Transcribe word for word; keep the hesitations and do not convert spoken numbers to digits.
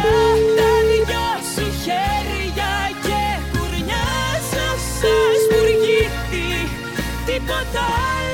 τα δυο σου χέρια και κουρνιάζω σαν σπουργίτη, τίποτα άλλο.